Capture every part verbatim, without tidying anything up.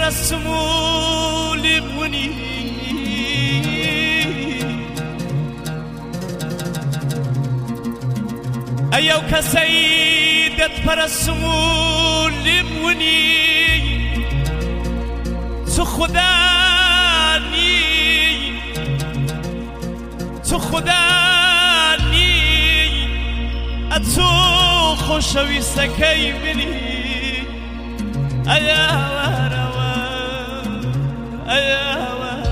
تبسموا لبني أيو كسيدة تبسموا لبني تخداني تخداني أتو خوشوي سكي مني أيا وروا أيا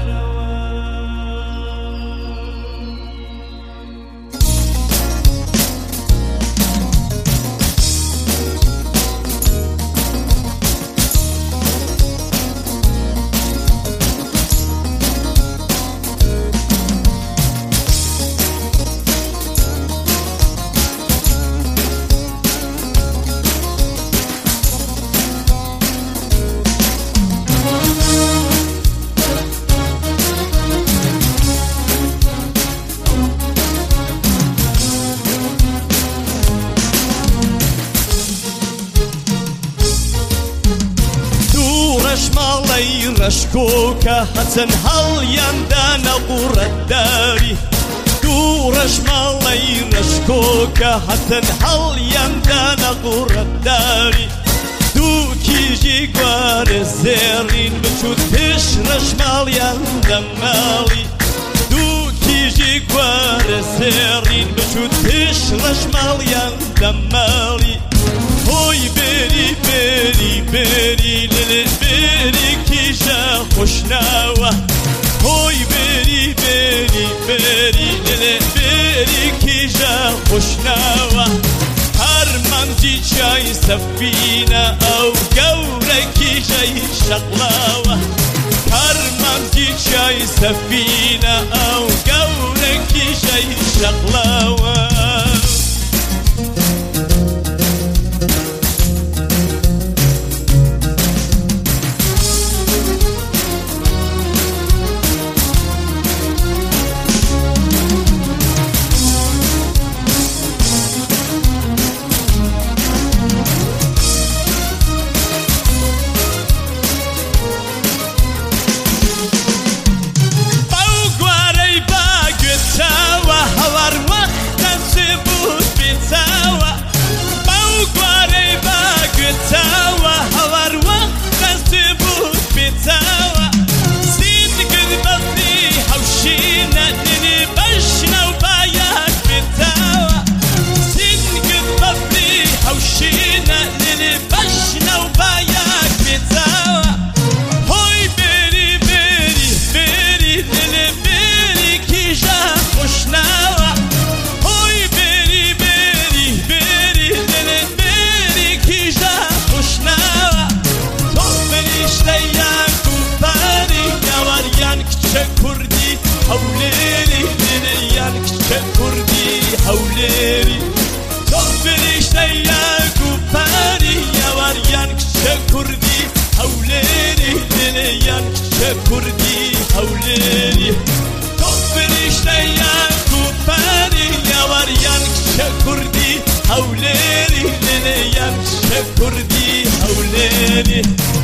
مالي رشكوكا حسن هل يندانا قرى الداري دورش مالي رشكوكا حسن هل يندانا قرى الداري دوكي جي قوار الزيرين بشو تشرش مال يندم مالي دوكي جي قوار الزيرين بشو تشرش مال يندم مالي هوي بيري بيري بيري للي بيري كيجا خوشناوة هوي بيري بيري بيري للي بيري كيجا خوشناوة هرمان جي جاي سفينة أو قورة كيجا شغلاوة هرمان جي جاي سفينة أو قورة كيجا شغلاوة كردي حوليري ليانك كردي حوليري صبريش لياك وباري يا وريانك كردي حوليري ليانك كردي حوليري صبريش لياك وباري يا وريانك كردي حوليري ليانك كردي حوليري